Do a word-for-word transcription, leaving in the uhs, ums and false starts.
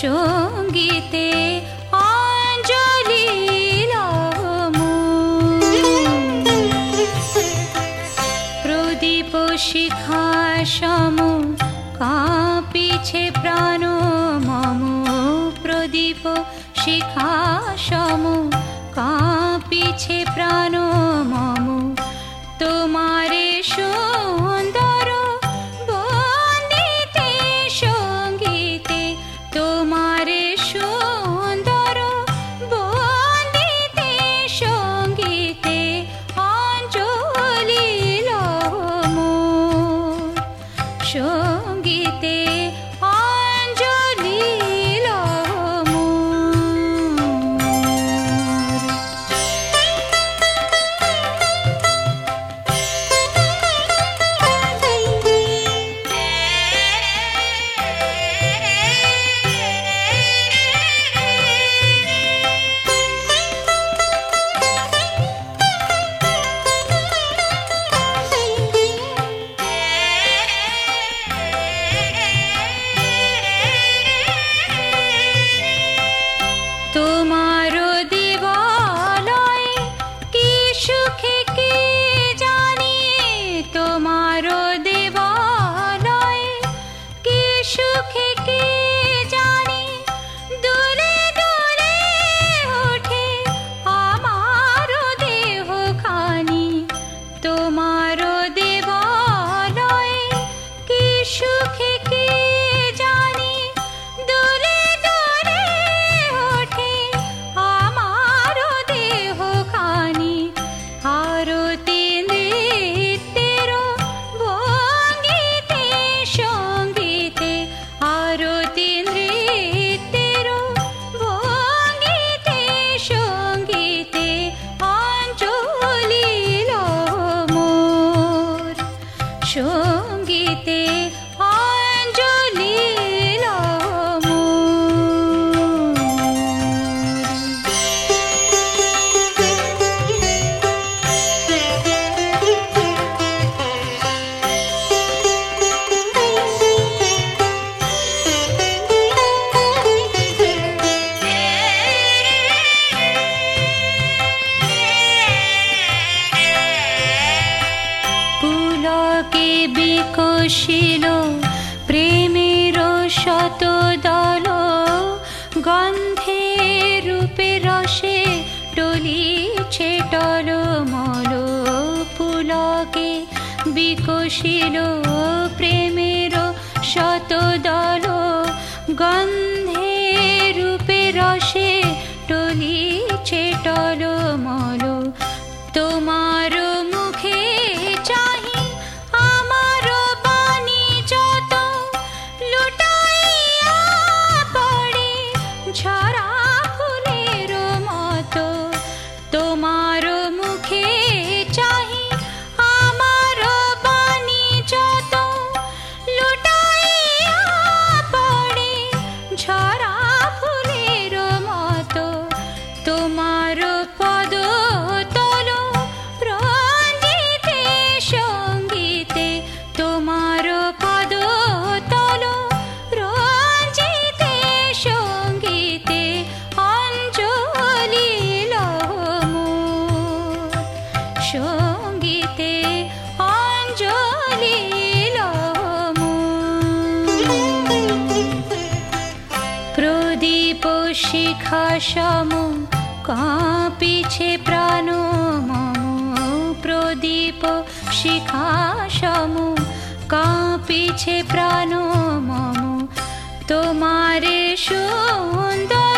সঙ্গীতে অঞ্জলি লমু প্রদীপ শিখা সম কাঁপিছে প্রাণ মম প্রদীপ শিখা সম কাঁপিছে প্রাণ মম তোমারে সুন্দর বন্দিতে সঙ্গীতে তোমারে সুন্দর বন্দিতে সঙ্গীতে অঞ্জলি লমু সঙ্গীতে অঞ্জলি লমু তোমারো দেবালয় কি সুখে কি জানি তোমারো দেবালয় কি সুখে কি জানি দোলে দোলে ওঠে আমারো দেহ খানি তোমারো দেবালয় কি সুখে কি জানি দোলে দোলে ওঠে আমারো দেহ খানি আরতি নৃত্যের ভঙ্গিতে সঙ্গীতে আরতি নৃত্যের ভঙ্গিতে সঙ্গীতে অঞ্জলি লমুর সঙ্গীতে অঞ্জলি পুলকে বিকশিল প্রেমের শত দল গন্ধে রূপে রসে টলিছে টলমল পুলকে বিকশিল প্রেমের শত দল গন্ধে রূপে রসে টলিছে টলমল তোমার মুখে চাহি আমার বাণী যত লুটাইয়া পড়ে ঝরা ফুলের মতো তোমার মুখে চাহি আমার বাণী যত লুটাইয়া পড়ে ঝরা ফুলের মতো তোমার পদ তল রঞ্জিতে সঙ্গীতে তোমার পদ তল রঞ্জিতে সঙ্গীতে অঞ্জলি লমু সঙ্গীতে অঞ্জলি লমু প্রদীপ শিখা সম কাঁপিছে প্রাণ মম প্রদীপ শিখা সম কাঁপিছে প্রাণ মম তোমারে সুন্দর